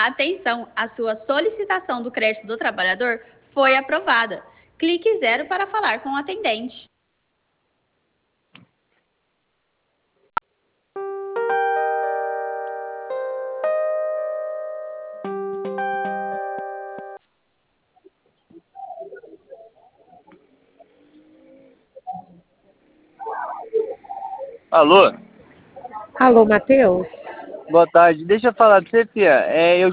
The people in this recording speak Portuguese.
Atenção, a sua solicitação do crédito do trabalhador foi aprovada. Clique 0 para falar com o atendente. Alô? Alô, Matheus? Boa tarde. Deixa eu falar pra você, Fia. Eu